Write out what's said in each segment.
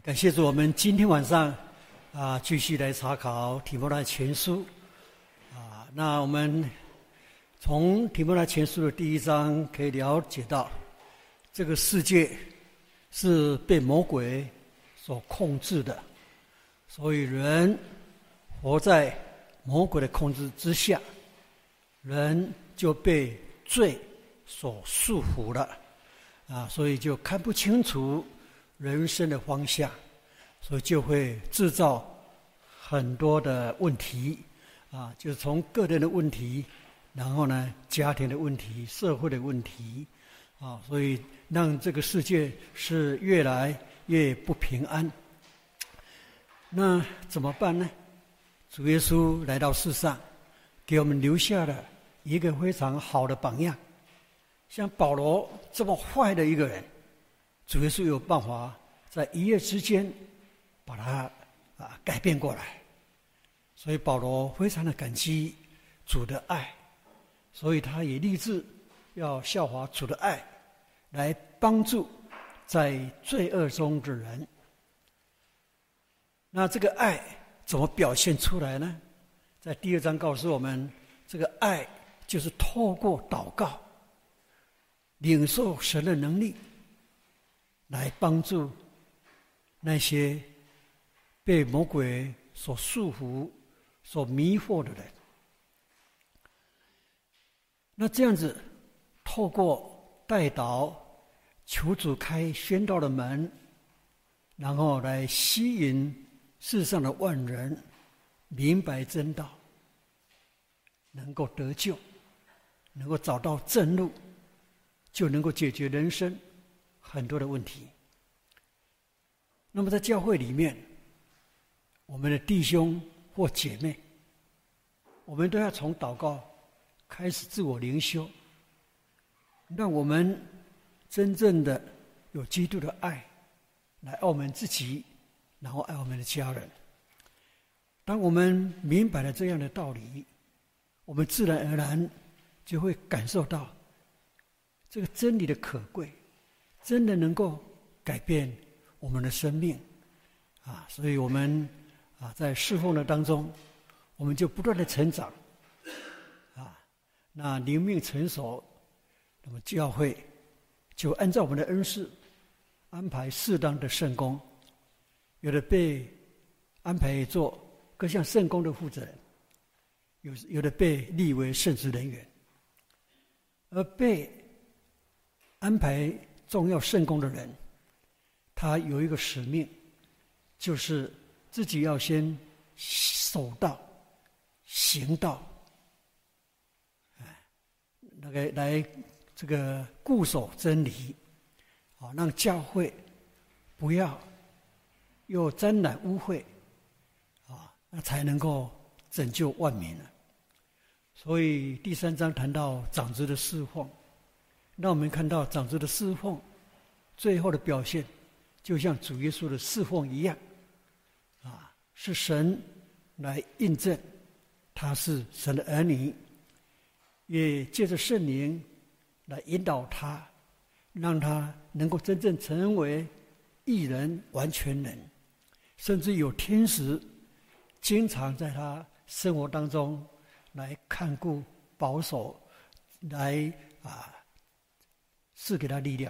感谢主，我们今天晚上继续来查考提摩太前书那我们从提摩太前书的第1章可以了解到，这个世界是被魔鬼所控制的，所以人活在魔鬼的控制之下，人就被罪所束缚了所以就看不清楚人生的方向，所以就会制造很多的问题就是从个人的问题，然后呢家庭的问题，社会的问题所以让这个世界是越来越不平安。那怎么办呢？主耶稣来到世上，给我们留下了一个非常好的榜样。像保罗这么坏的一个人，主耶稣有办法在一夜之间把他改变过来，所以保罗非常的感激主的爱，所以他也立志要效法主的爱，来帮助在罪恶中的人。那这个爱怎么表现出来呢？在第2章告诉我们，这个爱就是透过祷告领受神的能力，来帮助那些被魔鬼所束缚、所迷惑的人。那这样子透过代祷求主开宣道的门，然后来吸引世上的万人明白真道，能够得救，能够找到正路，就能够解决人生很多的问题。那么在教会里面，我们的弟兄或姐妹，我们都要从祷告开始自我灵修，让我们真正的有基督的爱来爱我们自己，然后爱我们的家人。当我们明白了这样的道理，我们自然而然就会感受到这个真理的可贵，真的能够改变我们的生命所以我们在侍奉的当中，我们就不断的成长那灵命成熟，那么教会就按照我们的恩赐安排适当的圣工，有的被安排做各项圣工的负责人，有的被立为圣职人员，而被安排重要圣工的人，他有一个使命，就是自己要先守道行道来这个固守真理让教会不要又沾染污秽那才能够拯救万民了。所以第3章谈到长子的侍奉，让我们看到长子的侍奉最后的表现就像主耶稣的侍奉一样是神来印证他是神的儿女，也借着圣灵来引导他，让他能够真正成为义人、完全人，甚至有天使经常在他生活当中来看顾、保守，来赐给他力量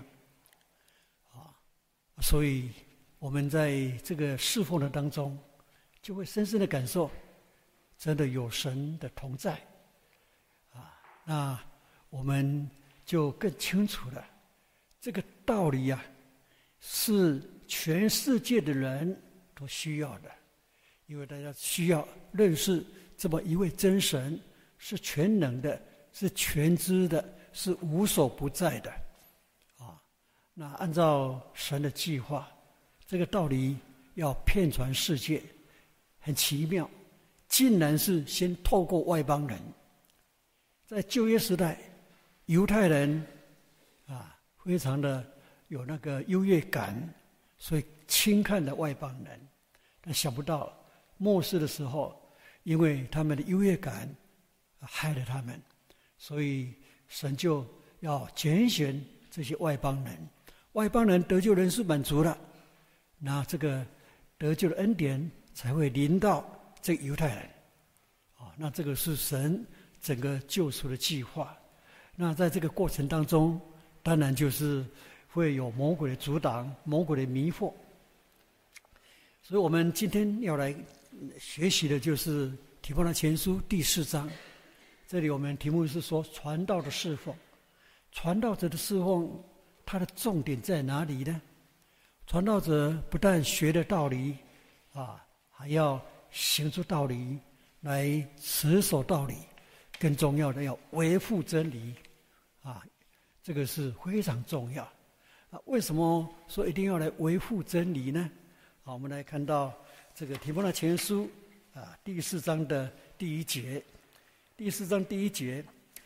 所以我们在这个侍奉的当中，就会深深的感受，真的有神的同在那我们就更清楚了这个道理是全世界的人都需要的，因为大家需要认识这么一位真神，是全能的，是全知的，是无所不在的那按照神的计划，这个道理要遍传世界，很奇妙，竟然是先透过外邦人。在旧约时代，犹太人非常的有那个优越感，所以轻看了外邦人。但想不到末世的时候，因为他们的优越感害了他们，所以神就要拣选这些外邦人。外邦人得救人数满足了， 那这个得救的恩典才会临到这个犹太人。那这个是神整个救赎的计划。那在这个过程当中，当然就是会有魔鬼的阻挡、魔鬼的迷惑。所以我们今天要来学习的就是提摩太前书第4章。这里我们题目是说传道的侍奉。传道者的侍奉，它的重点在哪里呢？传道者不但学的道理还要行出道理来，持守道理，更重要的要维护真理这个是非常重要。为什么说一定要来维护真理呢？我们来看到这个提摩太前书第4章的第1节。第4章第1节，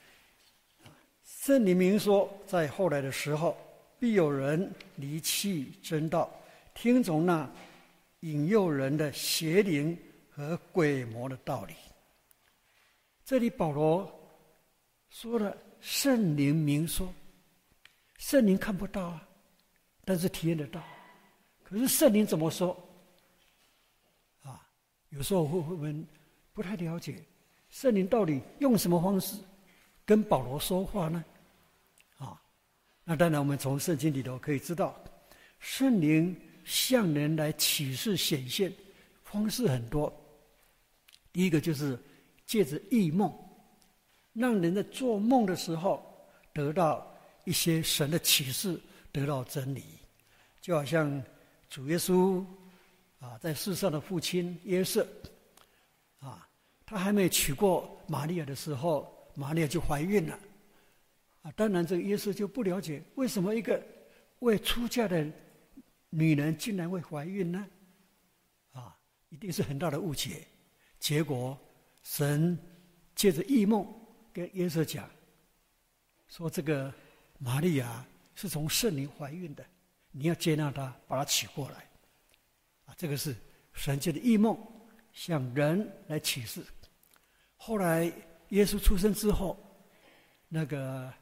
圣灵明说，在后来的时候，必有人离弃真道，听从那引诱人的邪灵和鬼魔的道理。这里保罗说了，圣灵明说，圣灵看不到但是体验得到。可是圣灵怎么说有时候我们不太了解圣灵到底用什么方式跟保罗说话呢？那当然我们从圣经里头可以知道，圣灵向人来启示显现方式很多。第一个就是借着异梦，让人在做梦的时候得到一些神的启示，得到真理。就好像主耶稣在世上的父亲约瑟他还没娶过玛利亚的时候，玛利亚就怀孕了当然这个约瑟就不了解，为什么一个未出嫁的女人竟然会怀孕呢？一定是很大的误解。结果神借着异梦跟约瑟讲，说这个玛利亚是从圣灵怀孕的，你要接纳她，把她娶过来这个是神借着异梦向人来启示。后来耶稣出生之后，那个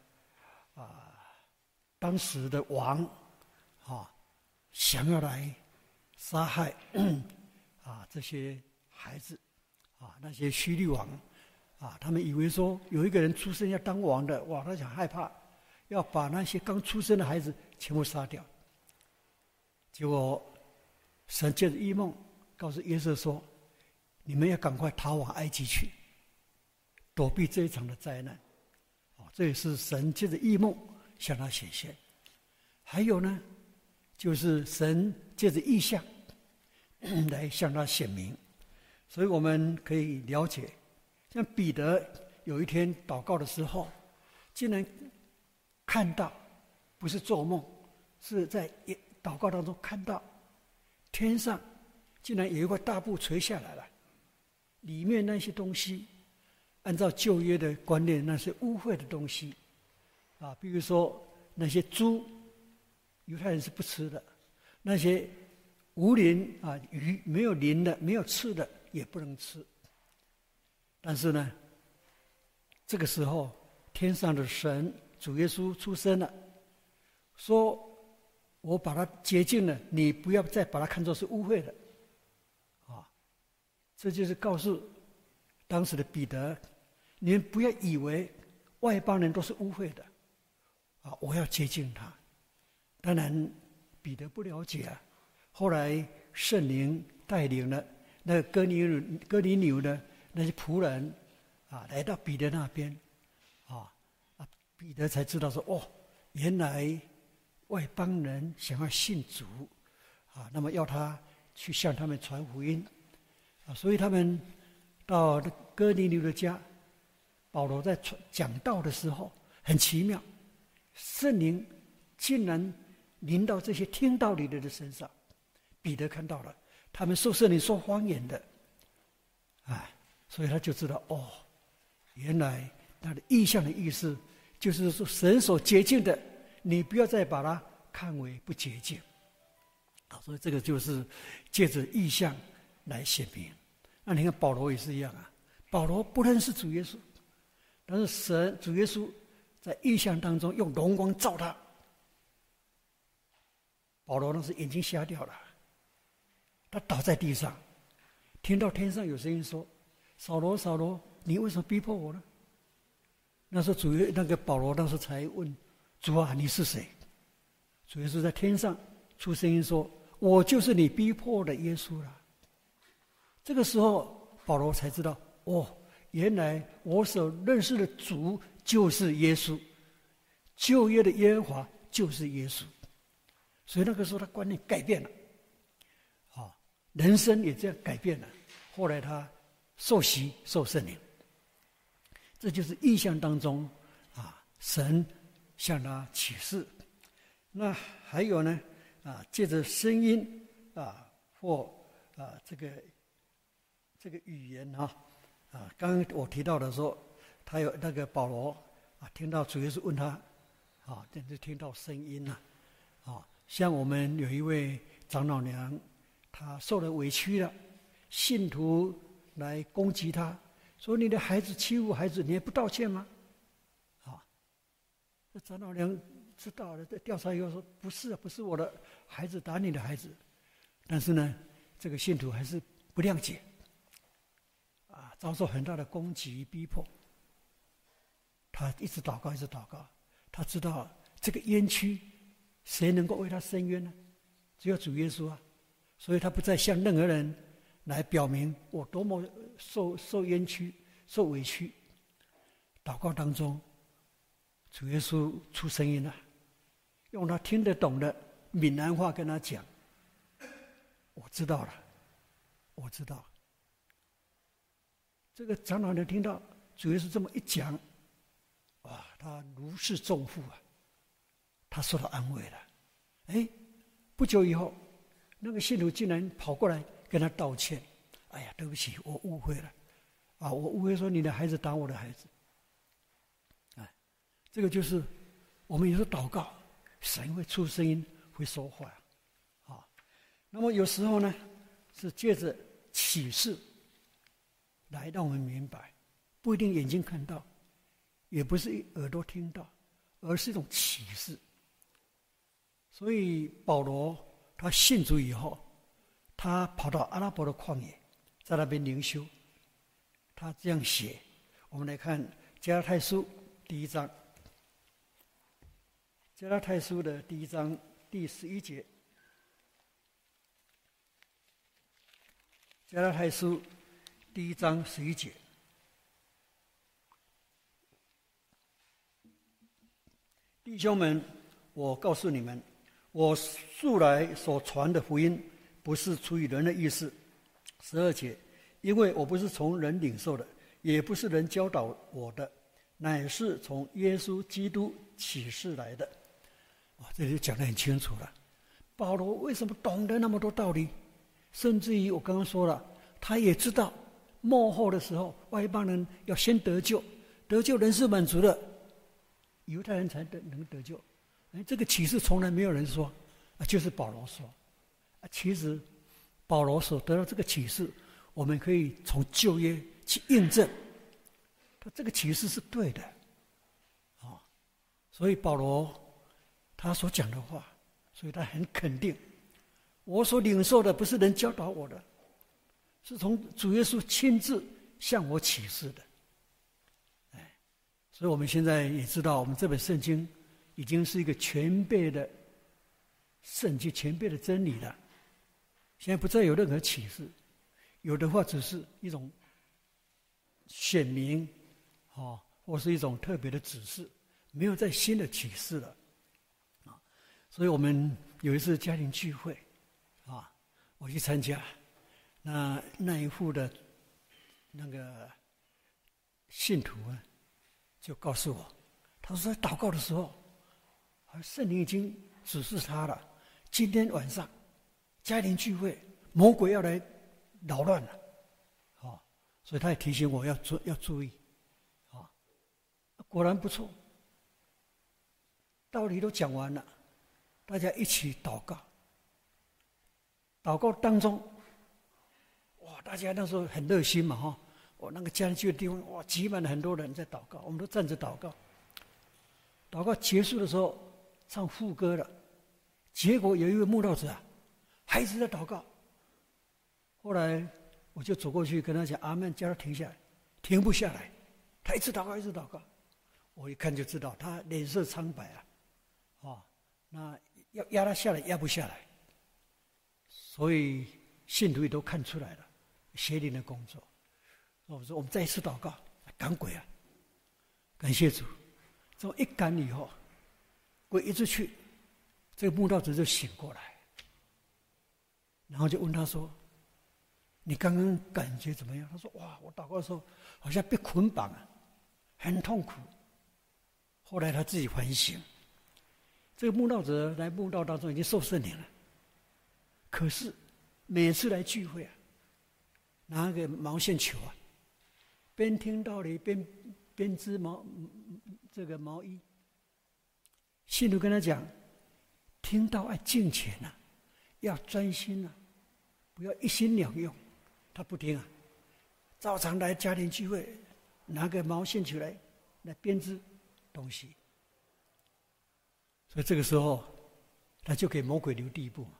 当时的王想要来杀害这些孩子那些希律王他们以为说有一个人出生要当王的，他想害怕，要把那些刚出生的孩子全部杀掉。结果神借着异梦告诉约瑟说，你们要赶快逃往埃及去，躲避这一场的灾难这也是神借着异梦向他显现。还有呢，就是神借着异象来向他显明。所以我们可以了解，像彼得有一天祷告的时候，竟然看到，不是做梦，是在祷告当中看到天上竟然有一块大布垂下来了，里面那些东西按照旧约的观念，那是污秽的东西比如说那些猪，犹太人是不吃的，那些无鳞鱼，没有鳞的没有刺的也不能吃。但是呢，这个时候天上的神主耶稣出生了，说我把它洁净了，你不要再把它看作是污秽的这就是告诉当时的彼得，你们不要以为外邦人都是污秽的我要接近他。当然彼得不了解后来圣灵带领了那个哥尼流的那些仆人来到彼得那边彼得才知道说原来外邦人想要信主那么要他去向他们传福音所以他们到哥尼流的家，保罗在讲道的时候很奇妙，圣灵竟然临到这些听道理的人身上。彼得看到了他们受圣灵说方言的所以他就知道原来他的异象的意思就是说，神所洁净的你不要再把它看为不洁净所以这个就是借着异象来显明。那你看保罗也是一样保罗不认识主耶稣，但是主耶稣在异象当中用荣光照他，保罗那是眼睛瞎掉了他倒在地上，听到天上有声音说：“扫罗，扫罗，你为什么逼迫我呢？”那时候保罗当时才问主啊，你是谁？主耶稣在天上出声音说：“我就是你逼迫的耶稣了。”这个时候，保罗才知道，原来我所认识的主就是耶稣，旧约的耶和华就是耶稣。所以那个时候他观念改变了，人生也这样改变了。后来他受洗受圣灵，这就是异象当中神向他启示。那还有呢借着声音或这个语言刚刚我提到的说，他有那个保罗听到主耶稣问他就听到声音像我们有一位长老娘，她受了委屈了，信徒来攻击她，说你的孩子欺负孩子，你也不道歉吗？这长老娘知道了，调查以后说不是不是我的孩子打你的孩子，但是呢，这个信徒还是不谅解，遭受很大的攻击逼迫。他一直祷告，一直祷告，他知道这个冤屈谁能够为他伸冤呢？只有主耶稣啊！所以他不再向任何人来表明我多么受冤屈、受委屈。祷告当中，主耶稣出声音了，用他听得懂的闽南话跟他讲：“我知道了，我知道。”这个长老娘听到主耶稣这么一讲，他如释重负他受到安慰了。不久以后，那个信徒竟然跑过来跟他道歉：“哎呀，对不起，我误会了，我误会说你的孩子打我的孩子。”这个就是我们有时候祷告，神会出声音，会说话那么有时候呢，是借着启示来让我们明白，不一定眼睛看到，也不是耳朵听到，而是一种启示。所以保罗他信主以后，他跑到阿拉伯的旷野，在那边灵修。他这样写，我们来看加拉太书第1章，加拉太书的第1章第11节。加拉太书第1章11节。弟兄们，我告诉你们，我素来所传的福音，不是出于人的意思。12节，因为我不是从人领受的，也不是人教导我的，乃是从耶稣基督启示来的。这里就讲得很清楚了。保罗为什么懂得那么多道理？甚至于我刚刚说了，他也知道末后的时候，外邦人要先得救，得救人是满足的，犹太人才能得救。这个启示从来没有人说，就是保罗说。其实保罗所得到这个启示，我们可以从旧约去印证，他这个启示是对的所以保罗他所讲的话，所以他很肯定，我所领受的不是人教导我的，是从主耶稣亲自向我启示的。所以我们现在也知道，我们这本圣经已经是一个全备的圣经，全备的真理了。现在不再有任何启示，有的话只是一种显明或是一种特别的指示，没有再新的启示了所以我们有一次家庭聚会我去参加，那一户的那个信徒就告诉我，他说在祷告的时候，圣灵已经指示他了，今天晚上家庭聚会，魔鬼要来扰乱了所以他也提醒我要注意果然不错，道理都讲完了，大家一起祷告。祷告当中，大家那时候很热心嘛那个家庭聚会的地方挤满了很多人在祷告，我们都站着祷告。祷告结束的时候，唱副歌了，结果有一位慕道者还一直在祷告， 后来我就走过去跟他讲阿们，叫他停下来，停不下来，他一直祷告一直祷告，我一看就知道他脸色苍白那要压他下来压不下来，所以信徒也都看出来了邪灵的工作。我说我们再一次祷告，赶鬼啊！感谢主，这么一赶以后，鬼一直去，这个慕道者就醒过来，然后就问他说：“你刚刚感觉怎么样？”他说：“哇，我祷告的时候好像被捆绑啊，很痛苦。”后来他自己反省，这个慕道者来慕道当中已经受圣灵了，可是每次来聚会啊，拿个毛线球啊，边听道理边织毛衣。信徒跟他讲，听道要敬虔啊，要专心啊，不要一心两用。他不听啊，照常来家庭聚会，拿个毛线球来编织东西。所以这个时候，他就给魔鬼留地步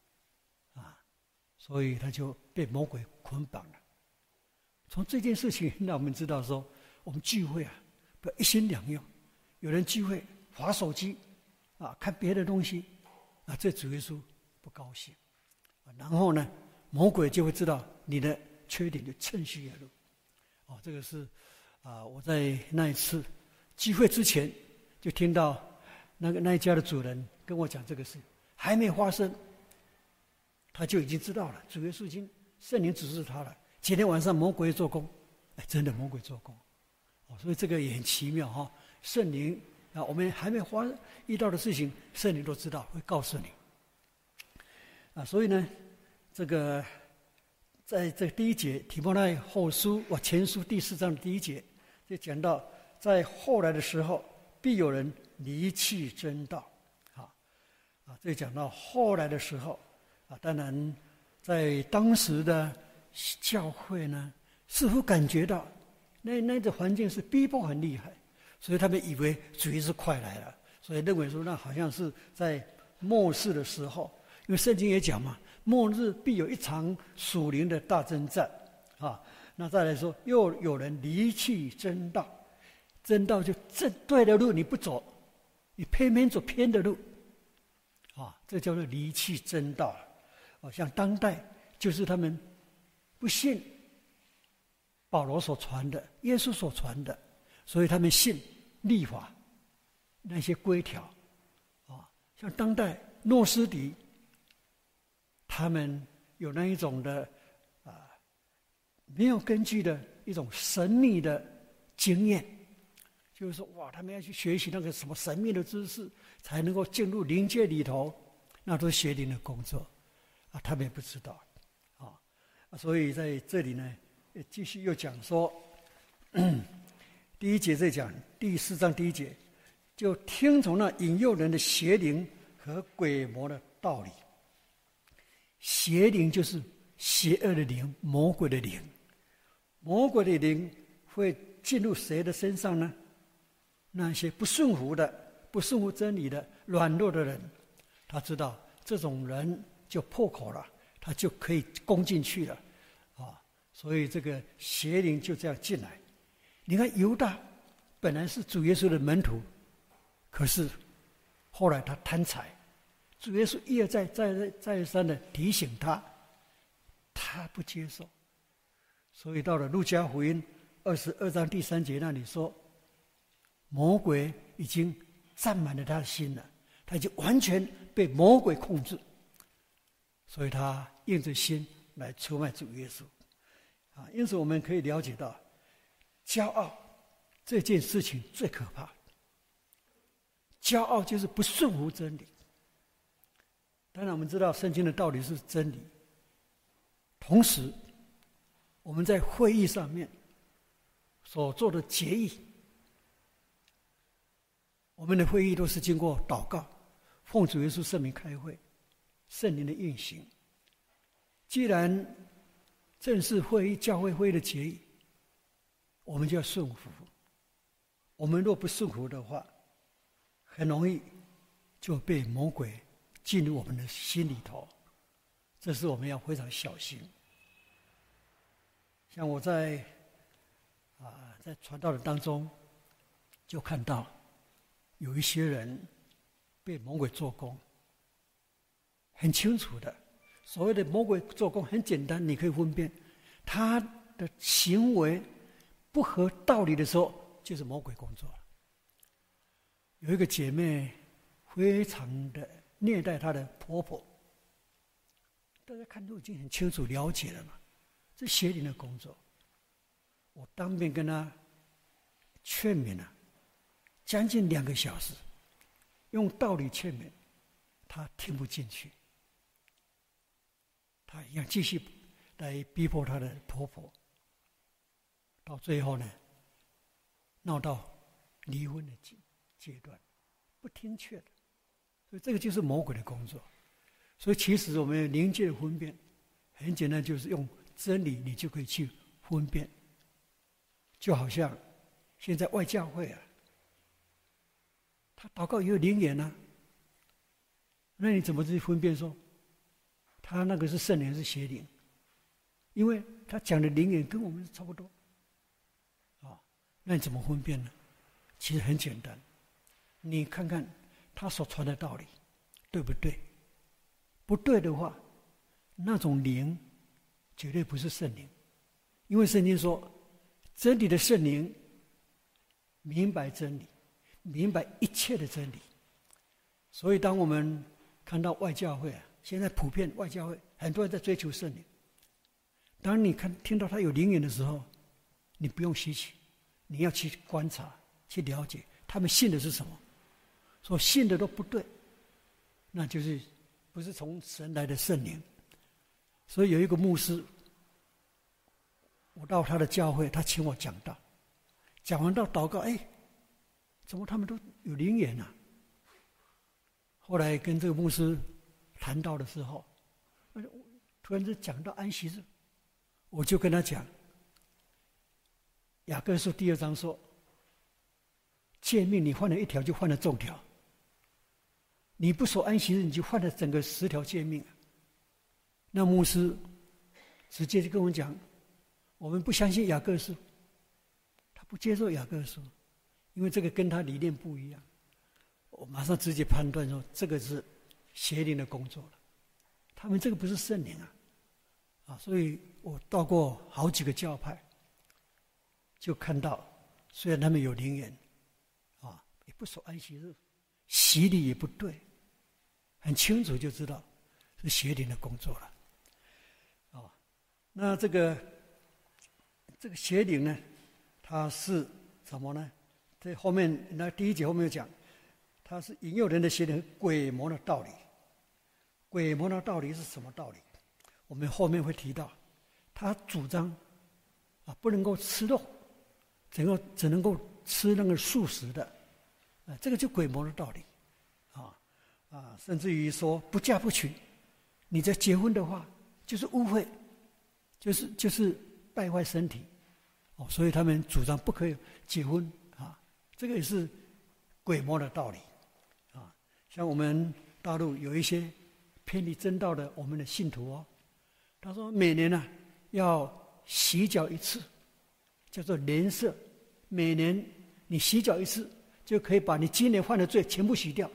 所以他就被魔鬼捆绑了。从这件事情让我们知道说，我们聚会不要一心两用。有人聚会滑手机看别的东西这主耶稣不高兴然后呢，魔鬼就会知道你的缺点，就趁虚而入这个是我在那一次聚会之前就听到那一家的主人跟我讲这个事，还没发生，他就已经知道了，主耶稣已经圣灵指示他了。今天晚上魔鬼做工，真的魔鬼做工所以这个也很奇妙圣灵我们还没遇到的事情，圣灵都知道，会告诉你所以呢，这个在这第一节提摩太后书前书第4章的第1节就讲到，在后来的时候必有人离弃真道这讲到后来的时候当然在当时的教会呢，似乎感觉到那个环境是逼迫很厉害，所以他们以为主耶稣快来了，所以认为说那好像是在末世的时候，因为圣经也讲嘛，末日必有一场属灵的大征战那再来说，又有人离弃真道，真道就正对的路你不走，你偏偏走偏的路这叫做离弃真道像当代就是他们不信保罗所传的，耶稣所传的，所以他们信律法那些规条像当代诺斯底，他们有那一种的没有根据的一种神秘的经验，就是说他们要去学习那个什么神秘的知识，才能够进入灵界里头，那都是邪灵的工作他们也不知道所以在这里呢，继续又讲说第1节在讲第4章第1节，就听从那引诱人的邪灵和鬼魔的道理。邪灵就是邪恶的灵，魔鬼的灵。魔鬼的灵会进入谁的身上呢？那些不顺服的、不顺服真理的、软弱的人，他知道这种人就破口了，他就可以攻进去了所以这个邪灵就这样进来。你看犹大本来是主耶稣的门徒，可是后来他贪财，主耶稣一而再三的提醒他，他不接受。所以到了路加福音22章第3节那里说，魔鬼已经占满了他的心了，他已经完全被魔鬼控制，所以他硬着心来出卖主耶稣因此我们可以了解到，骄傲这件事情最可怕。骄傲就是不顺服真理。当然我们知道圣经的道理是真理，同时我们在会议上面所做的决议，我们的会议都是经过祷告，奉主耶稣圣名开会，圣灵的运行。既然正式会议、教会会议的决议，我们就要顺服。我们若不顺服的话，很容易就被魔鬼进入我们的心里头，这是我们要非常小心像我在传道的当中，就看到有一些人被魔鬼做工，很清楚的。所谓的魔鬼做工很简单，你可以分辨，他的行为不合道理的时候，就是魔鬼工作了。有一个姐妹非常的虐待她的婆婆，大家看都已经很清楚了解了嘛，这邪灵的工作。我当面跟她劝勉了将近2个小时，用道理劝勉，她听不进去，她一样继续来逼迫她的婆婆，到最后呢，闹到离婚的阶段，不听劝的。所以这个就是魔鬼的工作。所以其实我们灵界的分辨很简单，就是用真理你就可以去分辨。就好像现在外教会他祷告也有灵言那你怎么去分辨说他那个是圣灵是邪灵？因为他讲的灵言跟我们差不多那你怎么分辨呢？其实很简单，你看看他所传的道理对不对？不对的话，那种灵绝对不是圣灵。因为圣经说真理的圣灵明白真理，明白一切的真理。所以当我们看到外教会现在普遍外教会很多人在追求圣灵，当你听到他有灵言的时候，你不用稀奇，你要去观察去了解他们信的是什么。说信的都不对，那就是不是从神来的圣灵。所以有一个牧师，我到他的教会，他请我讲道，讲完道祷告，怎么他们都有灵言后来跟这个牧师谈到的时候，突然间讲到安息日，我就跟他讲，雅各书第2章说，诫命你犯了1条就犯了众条，你不守安息日，你就犯了整个10条诫命。那牧师直接就跟我讲，我们不相信雅各书，他不接受雅各书，因为这个跟他理念不一样。我马上直接判断说，这个是邪灵的工作了，他们这个不是圣灵所以我到过好几个教派，就看到虽然他们有灵言也不守安息日，洗礼也不对，很清楚就知道是邪灵的工作了那这个邪灵呢，它是什么呢？在后面那第1节后面有讲，它是引诱人的邪灵，鬼魔的道理。鬼魔的道理是什么道理？我们后面会提到，他主张不能够吃肉，只能够吃那个素食的这个就鬼魔的道理甚至于说不嫁不娶，你在结婚的话就是污秽，就是败坏身体所以他们主张不可以结婚这个也是鬼魔的道理像我们大陆有一些偏离真道的我们的信徒他说每年要洗脚1次，叫做年色，每年你洗脚1次就可以把你今年犯的罪全部洗掉。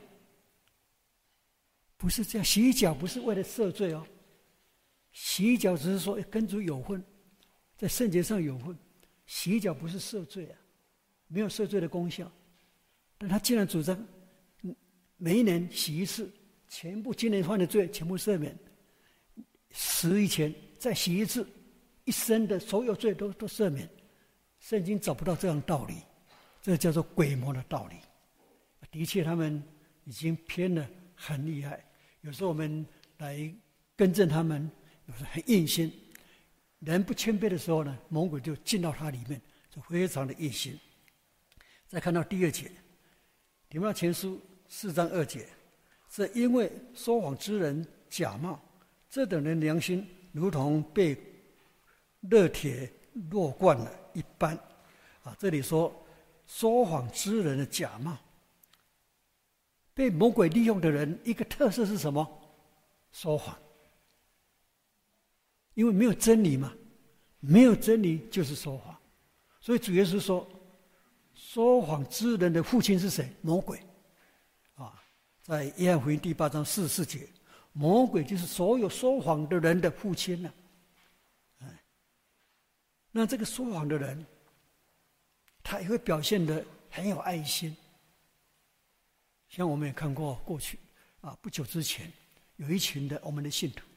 不是这样，洗脚不是为了赦罪洗脚只是说跟主有份，在圣洁上有份，洗脚不是赦罪没有赦罪的功效。但他既然主张每一年洗1次，全部今年犯的罪全部赦免，死以前再洗1次，一生的所有罪都赦免。圣经找不到这样的道理，这叫做鬼魔的道理。的确他们已经偏了很厉害，有时候我们来更正他们，有时候很硬心。人不谦卑的时候呢，魔鬼就进到他里面，就非常的硬心。再看到第2节，提摩太前书4章2节，是因为说谎之人假冒，这等人良心如同被热铁烙惯了一般这里说说谎之人的假冒，被魔鬼利用的人一个特色是什么？说谎。因为没有真理嘛， 没有真理就是说谎。所以主耶稣说，说谎之人的父亲是谁？魔鬼啊，在约翰福音第8章44节，魔鬼就是所有说谎的人的父亲了。那这个说谎的人，他也会表现得很有爱心。像我们也看过过去不久之前有一群的我们的信徒，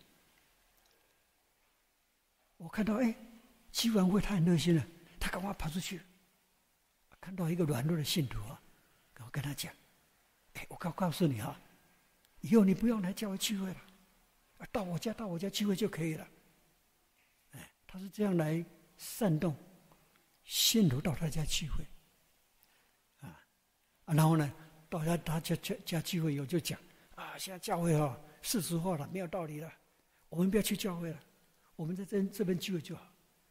我看到聚完会他很热心了，他赶快跑出去，看到一个软弱的信徒然后跟他讲，我告诉你以后你不用来教会聚会了，到我家聚会就可以了。他是这样来煽动信徒到他家聚会然后呢到他家聚会以后就讲现在教会世俗化了，没有道理了，我们不要去教会了，我们在这边聚会就好。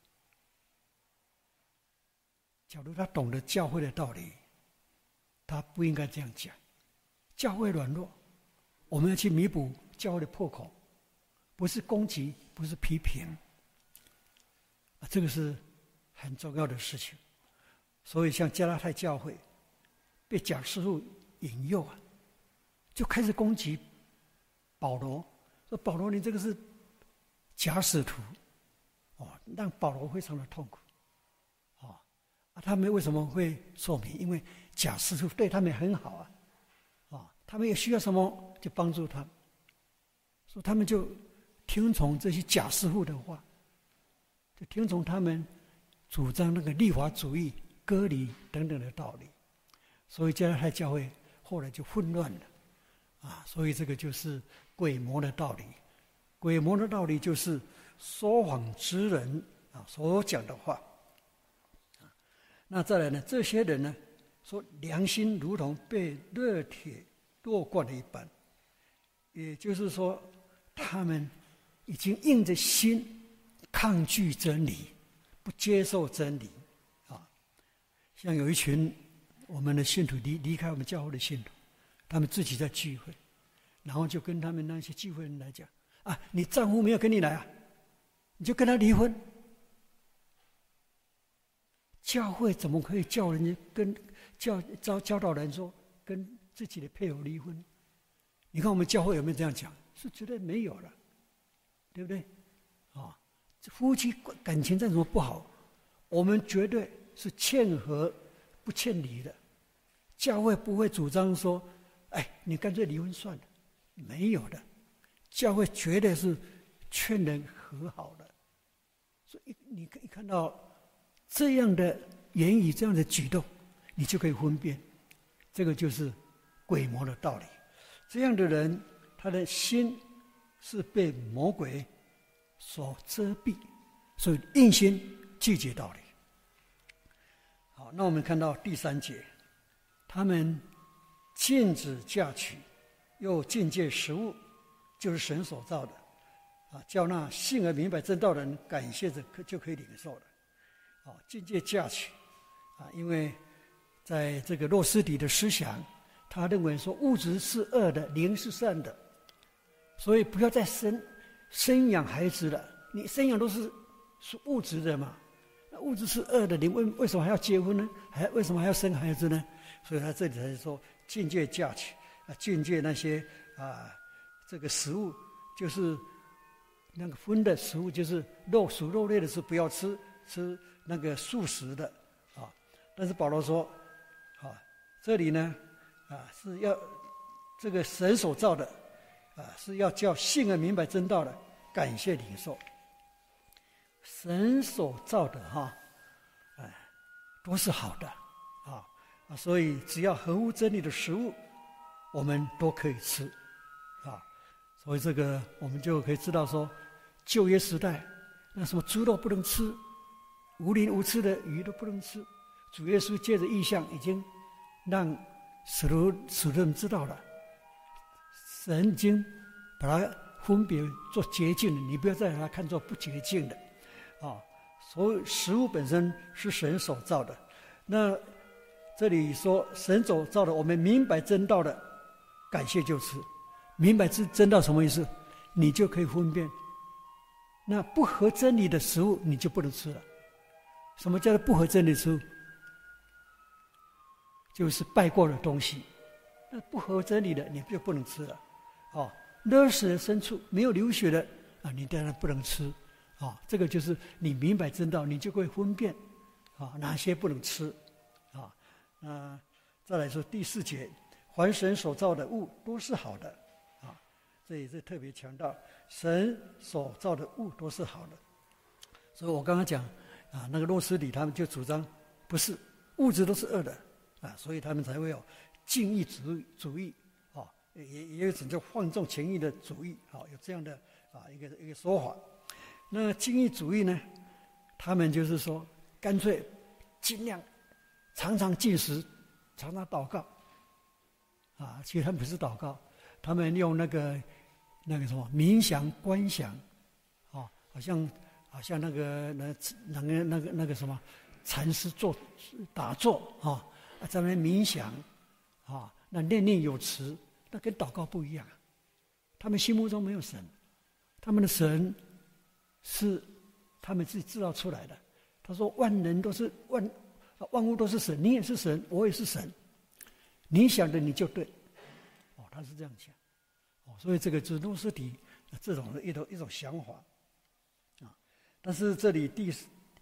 假如他懂得教会的道理，他不应该这样讲。教会软弱，我们要去弥补教会的破口，不是攻击，不是批评这个是很重要的事情。所以像加拉太教会被假师傅引诱就开始攻击保罗，说保罗你这个是假使徒让保罗非常的痛苦他们为什么会受迷？因为假师傅对他们很好他们也需要什么就帮助他们，所以他们就听从这些假师傅的话，就听从他们主张那个律法主义、割礼等等的道理，所以加拉太教会后来就混乱了所以这个就是鬼魔的道理。鬼魔的道理就是说谎之人所讲的话那再来呢，这些人呢说良心如同被热铁剁惯了一般，也就是说他们已经硬着心抗拒真理，不接受真理像有一群我们的信徒离开我们教会的信徒，他们自己在聚会，然后就跟他们那些聚会人来讲你丈夫没有跟你来你就跟他离婚。教会怎么可以叫人家教导人说跟自己的配偶离婚？你看我们教会有没有这样讲？是绝对没有了，对不对夫妻感情再怎么不好，我们绝对是劝和不劝离的。教会不会主张说你干脆离婚算了，没有的。教会绝对是劝人和好的。所以你可以看到这样的言语，这样的举动，你就可以分辨，这个就是鬼魔的道理。这样的人，他的心是被魔鬼所遮蔽，所以硬心拒绝道理。好，那我们看到第3节，他们禁止嫁娶，又禁戒食物，就是神所造的叫那信而明白真道的人感谢着就可以领受了。禁戒嫁娶因为在这个诺斯底的思想，他认为说物质是恶的，灵是善的，所以不要再生养孩子了。你生养都是物质的嘛，那物质是恶的，你为什么还要结婚呢？为什么还要生孩子呢？所以他这里才说禁戒嫁娶禁戒那些这个食物，就是那个荤的食物，就是属肉类的是不要吃那个素食的但是保罗说这里呢是要这个神所造的是要叫信而明白真道的感谢领受。神所造的都是好的所以只要合乎真理的食物我们都可以吃所以这个我们就可以知道说，旧约时代那什么猪肉不能吃，无鳞无刺的鱼都不能吃。主耶稣借着异象已经让使徒们知道了，神已经把它分别做洁净了，你不要再把它看作不洁净的所以食物本身是神所造的。那这里说神所造的，我们明白真道的感谢就吃。明白真道什么意思？你就可以分辨那不合真理的食物你就不能吃了。什么叫做不合真理的食物？就是拜过的东西，那不合真理的你就不能吃了。勒死的牲畜没有流血的你当然不能吃。这个就是你明白真道，你就会分辨哪些不能吃。再来说第4节，凡神所造的物都是好的。这也是特别强调神所造的物都是好的。所以我刚刚讲那个诺斯底他们就主张不是物质都是恶的所以他们才会有禁欲主义也有一种叫放纵情欲的主义有这样的一个说法。那禁欲主义呢，他们就是说干脆尽量常常禁食，常常祷告其实他们不是祷告，他们用那个什么冥想观想好像那个什么禅师打坐在那边冥想那念有词，那跟祷告不一样。他们心目中没有神，他们的神是他们自己制造出来的。他说万人都是万物都是神，你也是神，我也是神，你想的你就对他是这样想所以这个就是诺斯底这种的一种想法但是这里第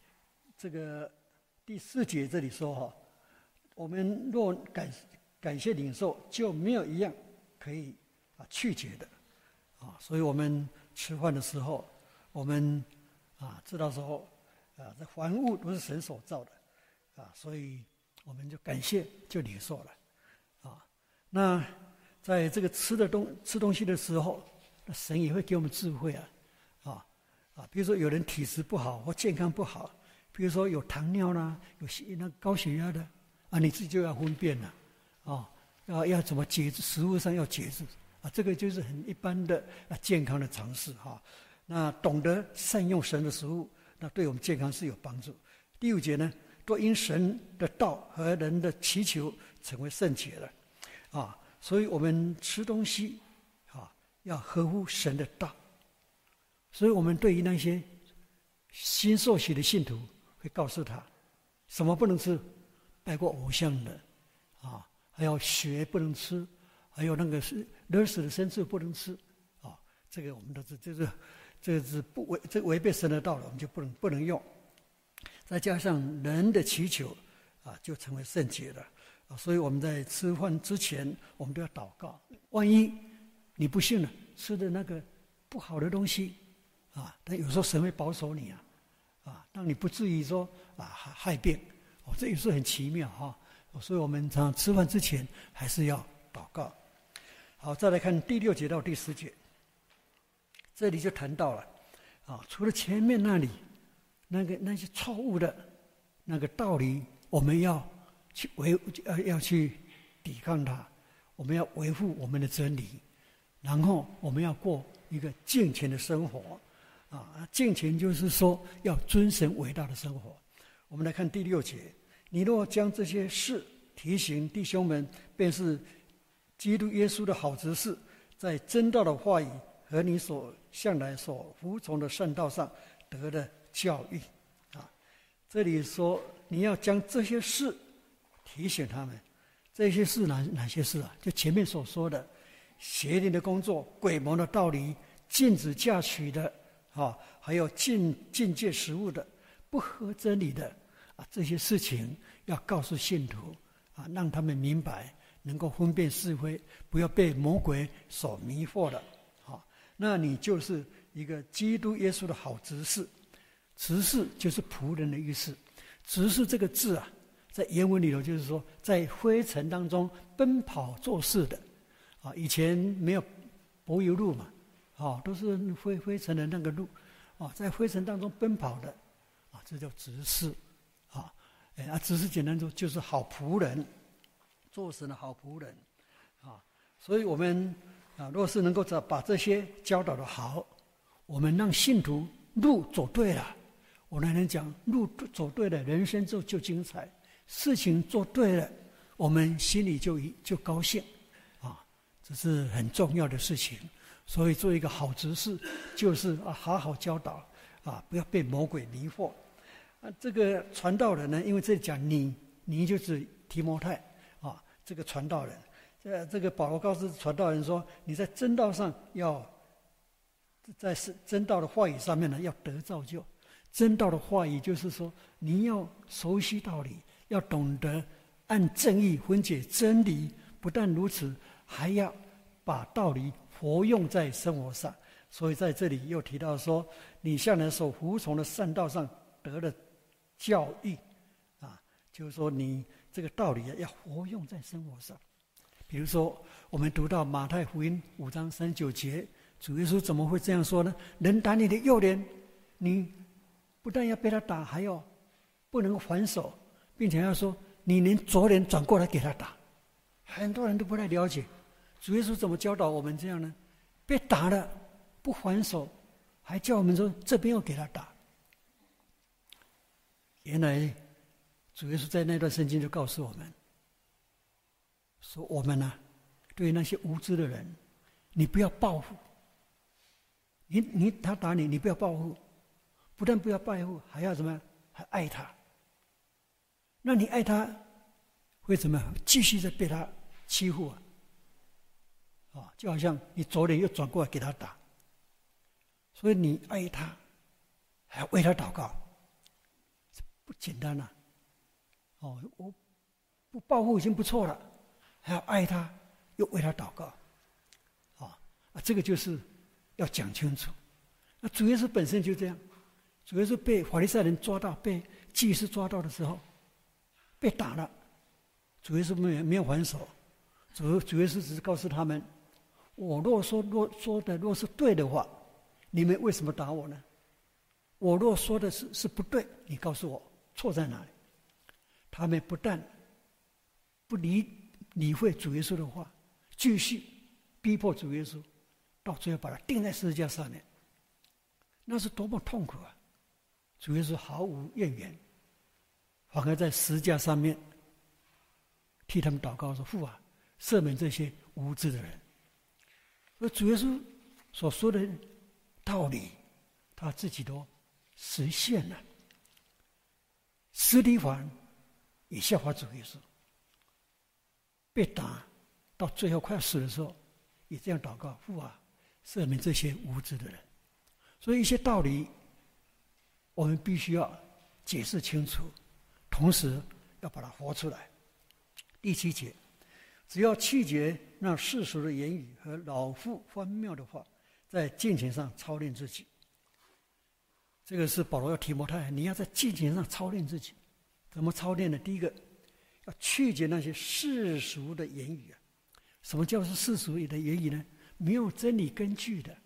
4节这里说我们若感谢领受，就没有一样可以去解的所以我们吃饭的时候，我们知道说这凡物都是神所造的所以我们就感谢就领受了那在这个吃东西的时候，那神也会给我们智慧比如说有人体质不好或健康不好，比如说有糖尿啦，有那高血压的你自己就要分辨了要怎么节制，食物上要节制这个就是很一般的健康的常识那懂得善用神的食物，那对我们健康是有帮助。第5节呢，都因神的道和人的祈求成为圣洁了所以我们吃东西要合乎神的道。所以我们对于那些新受洗的信徒会告诉他什么不能吃，拜过偶像的还有血不能吃，还有那个是勒死的牲畜不能吃这个我们都是这是这违背神的道了，我们就不能用。再加上人的祈求就成为圣洁了所以我们在吃饭之前我们都要祷告。万一你不幸了吃的那个不好的东西但有时候神会保守你让你不至于说害病这也是很奇妙所以我们常常吃饭之前还是要祷告。好，再来看第6节到第10节，这里就谈到了除了前面那里那些错误的那个道理，我们要去抵抗它，我们要维护我们的真理，然后我们要过一个敬虔的生活敬虔就是说要尊神伟大的生活。我们来看第6节，你若将这些事提醒弟兄们，便是基督耶稣的好执事，在真道的话语和你向来所服从的善道上得的教育这里说你要将这些事提醒他们。这些事哪些事就前面所说的邪灵的工作、鬼魔的道理、禁止嫁娶的还有禁戒食物的、不合真理的这些事情要告诉信徒让他们明白，能够分辨是非，不要被魔鬼所迷惑了那你就是一个基督耶稣的好执事。执事就是仆人的意思。执事这个字在原文里头就是说在灰尘当中奔跑做事的以前没有柏油路嘛都是灰尘的那个路在灰尘当中奔跑的这叫执事执事简单说就是好仆人，做神的好仆人所以我们若是能够把这些教导的好，我们让信徒路走对了，我们能讲路走对了，人生就精彩，事情做对了，我们心里就高兴这是很重要的事情。所以做一个好执事就是好好教导， 不要被魔鬼迷惑。这个传道人呢，因为这里讲你就是提摩太这个传道人，这个保罗告诉传道人说，你在真道上在真道的话语上面呢，要得造就。真道的话语就是说，你要熟悉道理，要懂得按正义分解真理。不但如此，还要把道理活用在生活上。所以在这里又提到说，你向来所服从的善道上得了教育就是说你这个道理要活用在生活上。比如说我们读到马太福音5章39节，主耶稣怎么会这样说呢？人打你的右脸，你不但要被他打，还要不能还手，并且要说你连左脸转过来给他打。很多人都不太了解主耶稣怎么教导我们这样呢？被打了不还手，还叫我们说这边要给他打。原来主耶稣在那段圣经就告诉我们说，我们对于那些无知的人，你不要报复。他打你，你不要报复，不但不要报复，还要怎么样？还爱他。那你爱他会怎么样？继续在被他欺负就好像你左脸又转过来给他打。所以你爱他，还要为他祷告，这不简单我不报复已经不错了，还要爱他，又为他祷告这个就是要讲清楚。那主耶稣本身就这样，主耶稣被法利赛人抓到，被祭司抓到的时候被打了，主耶稣没有还手，主耶稣只是告诉他们，我若说的是对的话，你们为什么打我呢？我若说的是不对，你告诉我错在哪里。他们不但不理会主耶稣的话，继续逼迫主耶稣，到最后把他钉在十字架上面。那是多么痛苦啊！主耶稣毫无怨言，反而在十字架上面替他们祷告说，父啊，赦免这些无知的人。而主耶稣所说的道理，他自己都实现了。司提反也效法主耶稣，被打到最后快要死的时候，也这样祷告，父啊，赦免这些无知的人。所以一些道理我们必须要解释清楚，同时要把它活出来。第7节，只要弃绝那世俗的言语和老妇荒谬的话，在敬虔上操练自己。这个是保罗要提摩太，你要在敬虔上操练自己。怎么操练呢？第一个，要去绝那些世俗的言语什么叫做世俗的言语呢？没有真理根据的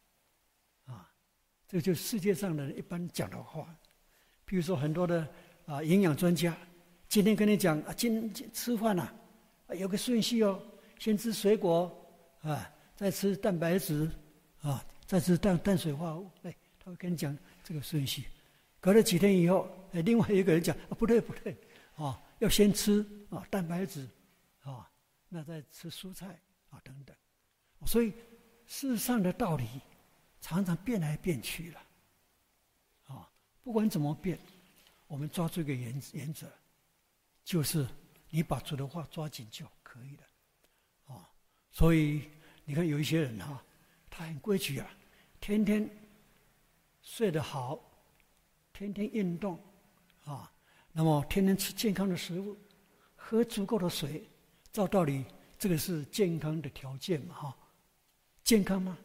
这就是世界上的人一般讲的话。比如说很多的营养专家今天跟你讲今吃饭有个顺序先吃水果再吃蛋白质再吃碳水化合物，他会跟你讲这个顺序。隔了几天以后另外一个人讲不对要先吃蛋白质那再吃蔬菜等等。所以世上的道理常常变来变去了不管怎么变，我们抓住一个原则，就是你把主的话抓紧就可以了所以你看有一些人他很规矩天天睡得好，天天运动那么天天吃健康的食物，喝足够的水，照道理这个是健康的条件嘛健康吗？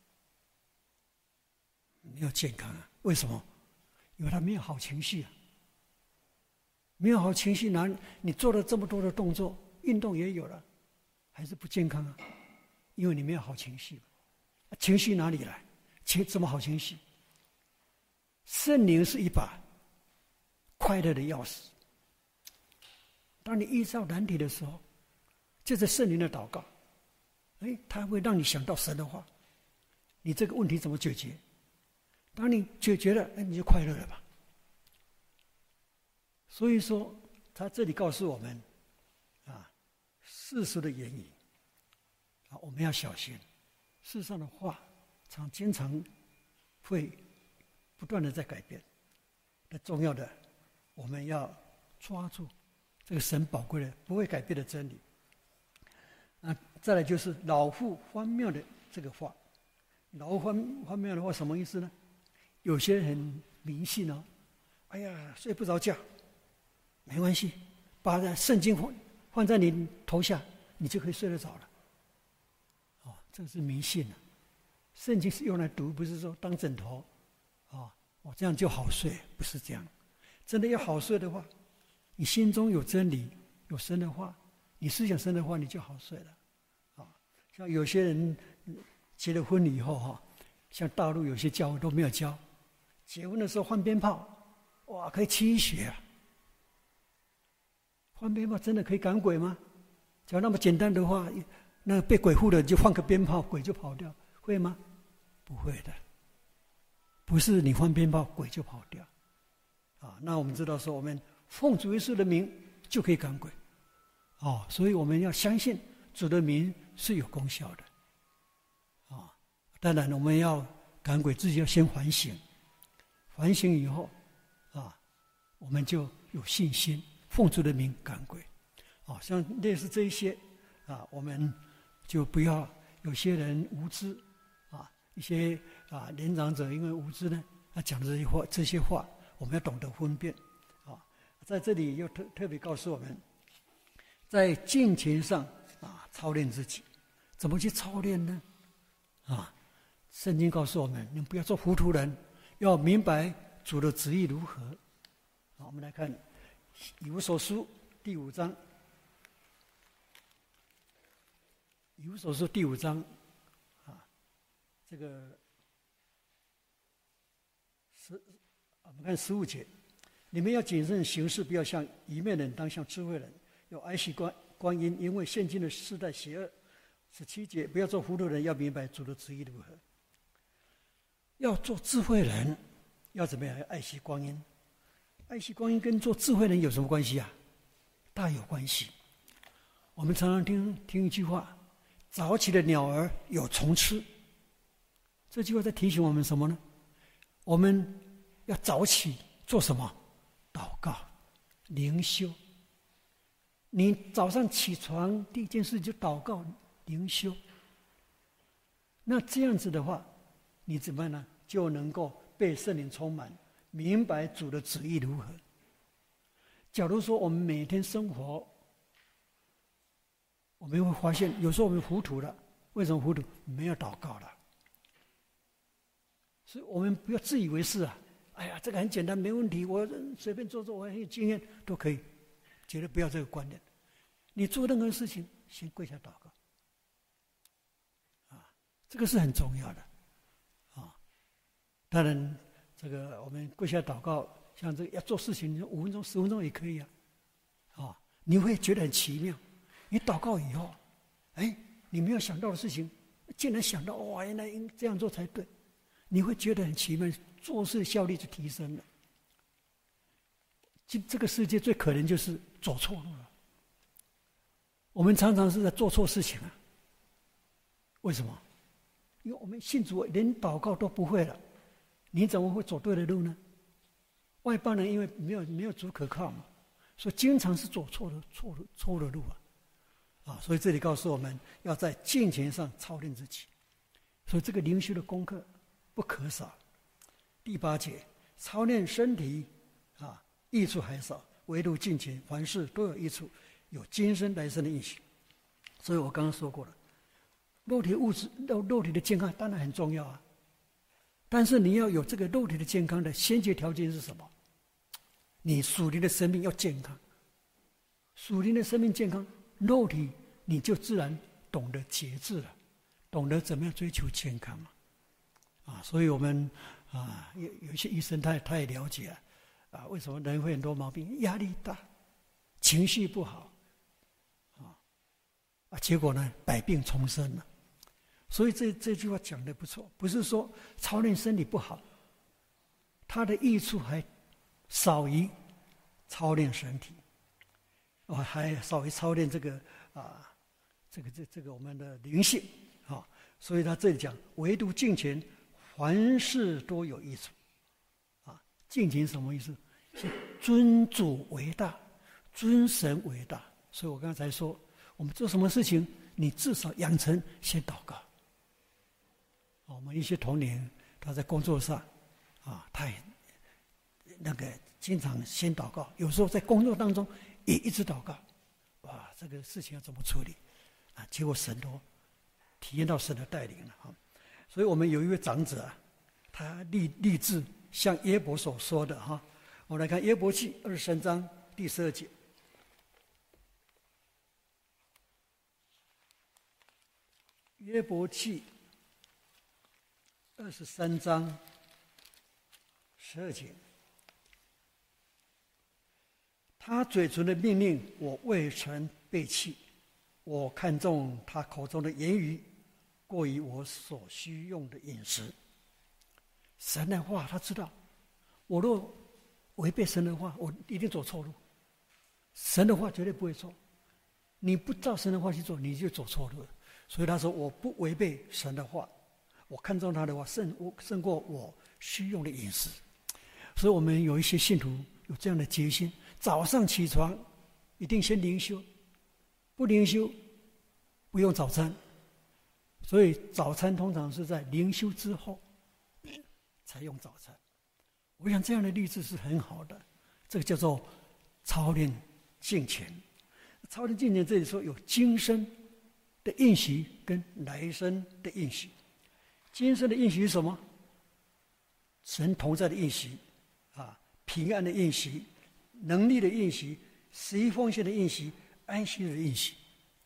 没有健康为什么？因为他没有好情绪没有好情绪你做了这么多的动作，运动也有了，还是不健康因为你没有好情绪情绪哪里来？怎么好情绪？圣灵是一把快乐的钥匙。当你遇到难题的时候，借着圣灵的祷告它会让你想到神的话，你这个问题怎么解决？当你解决了你就快乐了吧。所以说他这里告诉我们世俗的言语我们要小心。世上的话经常会不断的在改变。那重要的，我们要抓住这个神宝贵的、不会改变的真理。再来就是老妇荒谬的这个话，老妇荒谬的话什么意思呢？有些人很迷信哦，哎呀，睡不着觉，没关系，把圣经放在你头下，你就可以睡得着了。哦，这是迷信了。圣经是用来读，不是说当枕头。我这样就好睡，不是这样。真的要好睡的话，你心中有真理，有神的话，你思想神的话，你就好睡了。像有些人结了婚以后像大陆有些教会都没有教，结婚的时候放鞭炮，哇，可以驱邪啊！放鞭炮真的可以赶鬼吗？只要那么简单的话，那被鬼附的就放个鞭炮，鬼就跑掉，会吗？不会的。不是你放鞭炮，鬼就跑掉。那我们知道说，我们奉主耶稣的名就可以赶鬼。所以我们要相信主的名是有功效的。当然我们要赶鬼，自己要先反省，反省以后，我们就有信心奉主的名赶鬼。像类似这一些，我们就不要有些人无知，一些年长者因为无知呢，他讲的这些话，我们要懂得分辨。在这里又特别告诉我们，在敬虔上操练自己，怎么去操练呢？圣经告诉我们，你们不要做糊涂人，要明白主的旨意如何。我们来看以弗所书第5章，以弗所书第5章。这个我们看15节，你们要谨慎行事，不要像愚昧人，当像智慧人，要爱惜光阴，因为现今的世代邪恶。17节，不要做糊涂人，要明白主的旨意如何。要做智慧人，要怎么样？要爱惜光阴。爱惜光阴跟做智慧人有什么关系啊？大有关系。我们常常听一句话：早起的鸟儿有虫吃。这句话在提醒我们什么呢？我们要早起做什么？祷告、灵修。你早上起床第一件事就祷告、灵修。那这样子的话，你怎么样呢？就能够被圣灵充满，明白主的旨意如何。假如说我们每天生活，我们会发现有时候我们糊涂了。为什么糊涂？没有祷告了。所以我们不要自以为是啊！哎呀，这个很简单，没问题，我随便做，我很有经验，都可以。绝对不要这个观念。你做任何事情，先跪下祷告。这个是很重要的。当然，这个我们跪下祷告，像这个要做事情，5分钟、10分钟也可以啊。你会觉得很奇妙。你祷告以后，你没有想到的事情，竟然想到，哇，原来应这样做才对。你会觉得很奇妙，做事效率就提升了。这个世界最可怜就是走错路了。我们常常是在做错事情啊。为什么？因为我们信主连祷告都不会了，你怎么会走对的路呢？外邦人因为没有主可靠嘛，所以经常是走错的路啊。所以这里告诉我们要在敬虔上操练自己。所以这个灵修的功课不可少。第8节，操练身体益处还少，唯独敬虔，凡事都有益处，有今生来生的应许。所以我刚刚说过了，肉体的健康当然很重要啊，但是你要有这个肉体的健康的先决条件是什么？你属灵的生命要健康。属灵的生命健康，肉体你就自然懂得节制了，懂得怎么样追求健康嘛。所以我们有一些医生他也了解为什么人会很多毛病？压力大，情绪不好，结果呢，百病丛生了。所以这句话讲得不错，不是说操练身体不好，它的益处还少于操练身体，还少于操练这个我们的灵性所以他这里讲，唯独敬虔，凡事都有益处。 敬虔什么意思？是尊主为大，尊神为大。所以我刚才说，我们做什么事情，你至少养成先祷告。我们一些同龄，他在工作上，他也经常先祷告，有时候在工作当中也一直祷告。哇，这个事情要怎么处理？结果神都体验到神的带领了哈。所以我们有一位长者他立志像约伯所说的哈。我们来看约伯记23章第12节。约伯记23章12节，他嘴唇的命令我未曾背弃，我看重他口中的言语过于我所需用的饮食。神的话他知道，我若违背神的话，我一定走错路。神的话绝对不会错，你不照神的话去做，你就走错路了。所以他说我不违背神的话，我看重他的话胜过我需用的饮食。所以我们有一些信徒有这样的决心，早上起床一定先灵修，不灵修不用早餐。所以早餐通常是在灵修之后才用早餐。我想这样的例子是很好的，这个叫做操练敬虔。操练敬虔这里说有今生的应许跟来生的应许。今生的应许是什么？神同在的应许平安的应许，能力的应许，十一奉献的应许，安息日的应许。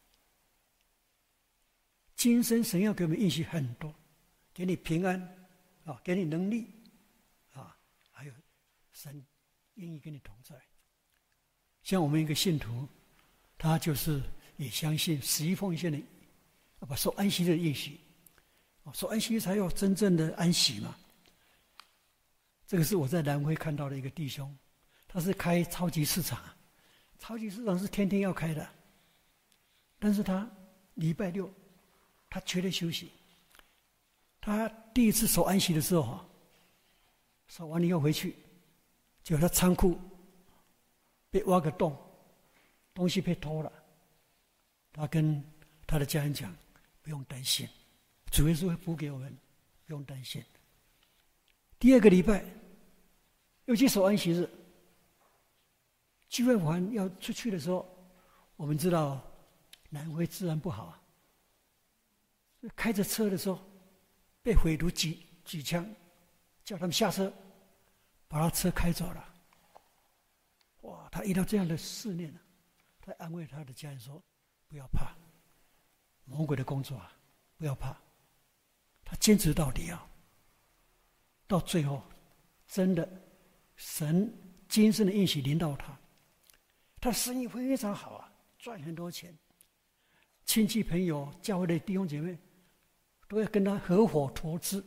今生神要给我们应许很多，给你平安给你能力还有神愿意跟你同在。像我们一个信徒，他就是也相信十一奉献的受安息日的应许，受安息日才有真正的安息嘛。这个是我在南非看到的一个弟兄，他是开超级市场，超级市场是天天要开的，但是他礼拜六他绝对休息。他第一次守安息的时候守完了以后回去，结果他仓库被挖个洞，东西被偷了。他跟他的家人讲，不用担心，主耶稣会补给我们，不用担心。第二个礼拜又去守安息日，聚会完要出去的时候，我们知道南非治安不好开着车的时候被匪徒举枪，叫他们下车，把他车开走了。哇，他遇到这样的试炼他安慰他的家人说，不要怕，魔鬼的工作不要怕，他坚持到底到最后真的神今生的应许临到他，他生意非常好赚很多钱，亲戚朋友教会的弟兄姐妹都要跟他合伙投资。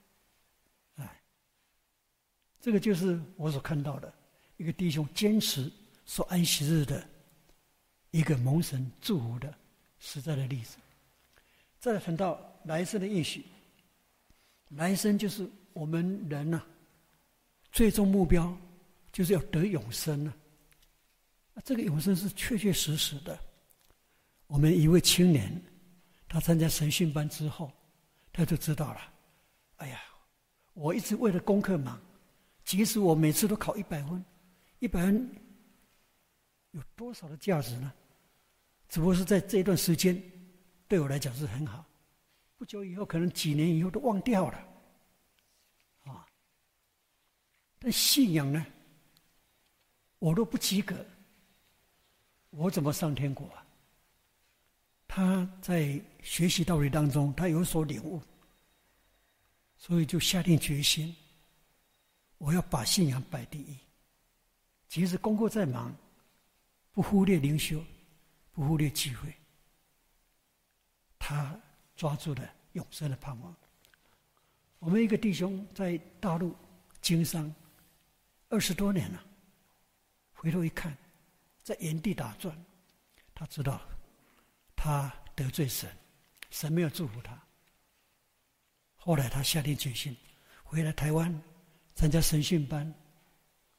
这个就是我所看到的一个弟兄坚持守安息日的一个蒙神祝福的实在的例子。再来谈到来生的应许，来生就是我们人最终目标就是要得永生这个永生是确确实实的。我们一位青年，他参加神训班之后，他就知道了，哎呀，我一直为了功课忙，即使我每次都考100分，100分有多少的价值呢？只不过是在这一段时间对我来讲是很好，不久以后可能几年以后都忘掉了但信仰呢，我都不及格，我怎么上天国他在学习道理当中他有所领悟，所以就下定决心，我要把信仰摆第一，即使功课再忙，不忽略灵修，不忽略机会。他抓住了永生的盼望。我们一个弟兄在大陆经商20多年了，回头一看，在原地打转，他知道他得罪神，神没有祝福他。后来他下定决心回来台湾参加神训班，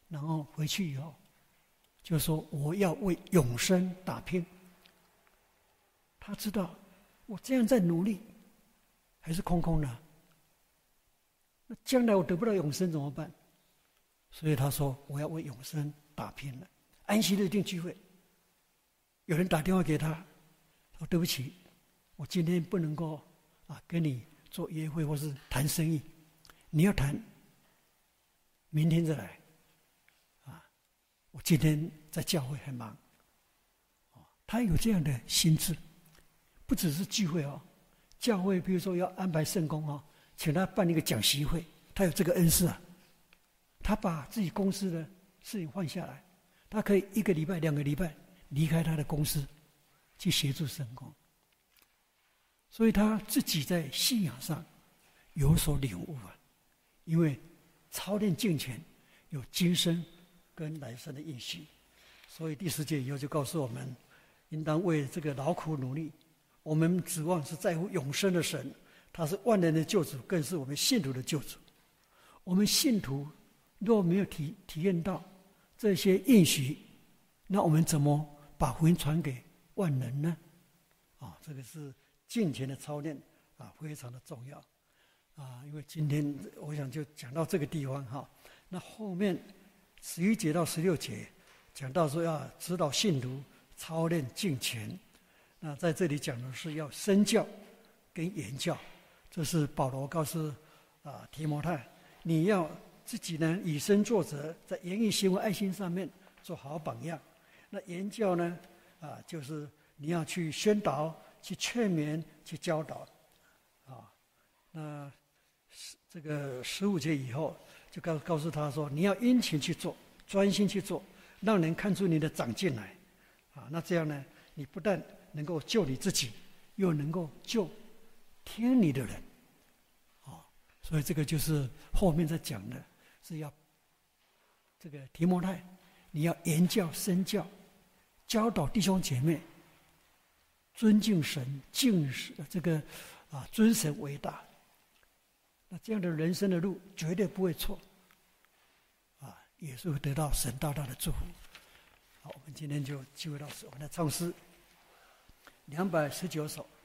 然后回去以后，就说我要为永生打拼。他知道我这样在努力，还是空空的。那将来我得不到永生怎么办？所以他说我要为永生打拼了。安息日一定聚会，有人打电话给他，说对不起，我今天不能够跟你做约会或是谈生意，你要谈，明天再来。我今天在教会很忙。他有这样的心智，不只是聚会哦，教会比如说要安排圣工哦，请他办一个讲习会，他有这个恩赐啊。他把自己公司的事情换下来，他可以1个礼拜、2个礼拜离开他的公司，去协助圣工。所以他自己在信仰上有所领悟啊，因为操练敬虔有今生跟来生的应许。所以第10节以后就告诉我们，应当为这个劳苦努力。我们指望是在乎永生的神，他是万人的救主，更是我们信徒的救主。我们信徒若没有体验到这些应许，那我们怎么把福音传给万人呢？这个是敬虔的操练非常的重要因为今天我想就讲到这个地方哈。那后面11节到16节讲到说要指导信徒操练敬虔，那在这里讲的是要身教跟言教。这是保罗告诉提摩太，你要自己呢以身作则，在言语行为爱心上面做好榜样。那言教呢就是你要去宣导、去劝勉、去教导那这个15节以后就告诉他说，你要殷勤去做，专心去做，让人看出你的长进来那这样呢，你不但能够救你自己，又能够救听你的人所以这个就是后面在讲的，是要这个提摩太，你要言教身教，教导弟兄姐妹尊敬神、敬这个尊神为大。那这样的人生的路绝对不会错也是会得到神大大的祝福。好，我们今天就聚会到此，我们来唱诗219首。